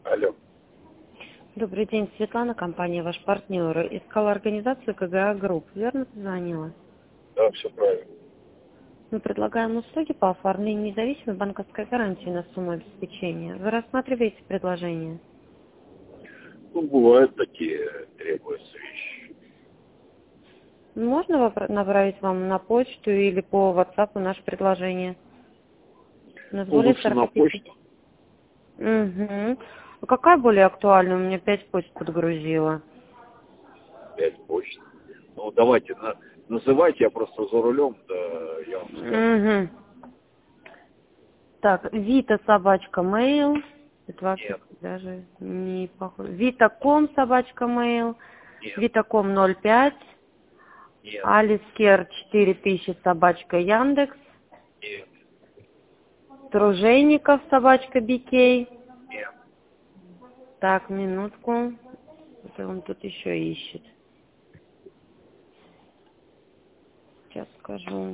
Алло. Добрый день, Светлана, компания «Ваш партнер». Искала организацию КГА Групп. Верно позвонила? Да, все правильно. Мы предлагаем услуги по оформлению независимой банковской гарантии на сумму обеспечения. Вы рассматриваете предложение? Ну, бывают такие требуются вещи. Можно направить вам на почту или по WhatsApp наше предложение? У нас Ну, более лучше на 45. почту. Угу. А какая более актуальная? У меня 5 почт подгрузила. 5 почт. Ну, давайте, называйте, я просто за рулем, да, я вам скажу. Угу. Так, Вита собачка mail. Это вообще Нет, даже не похоже. Витаком собачка mail. нет, Витаком 05. нет, Алискер 4000 собачка Яндекс. нет, Тружеников собачка Бикей. нет. Так, минутку. Это он тут еще ищет. Сейчас скажу.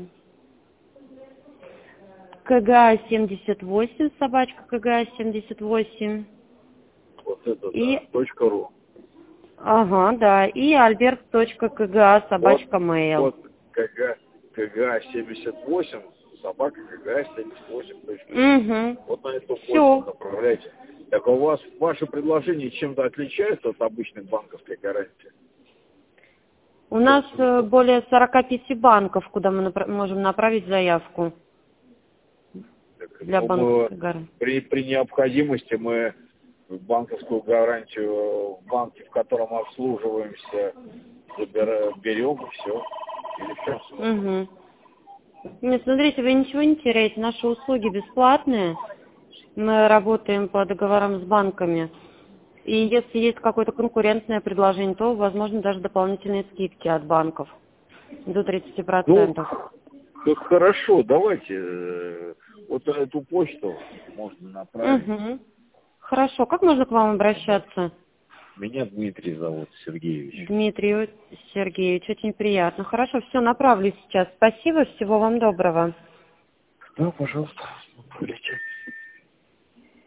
КГА 78 собачка КГА 78. Вот это И, да. .ру. ага, да. И Альберт.КГА Вот, собачка mail. вот КГ 78, собака КГ 78. Угу. Вот на эту почту Все. направляйте. Так а у вас ваши предложения чем-то отличаются от обычной банковской гарантии? У нас более 45 банков, куда мы можем направить заявку Так, для ну, мы банковской гарантии. при необходимости мы банковскую гарантию в банке, в котором обслуживаемся, берем и все. Или в чем смысл? Угу. Нет, смотрите, вы ничего не теряете. Наши услуги бесплатные. Мы работаем по договорам с банками. И если есть какое-то конкурентное предложение, то, возможно, даже дополнительные скидки от банков. До Ну, 30%. как хорошо, давайте вот эту почту можно направить. Угу. Хорошо. Как можно к вам обращаться? Меня Дмитрий зовут, Сергеевич. Дмитрий Сергеевич, очень приятно. Хорошо, все, направлю сейчас. Спасибо, всего вам доброго. Да, пожалуйста, направляйте.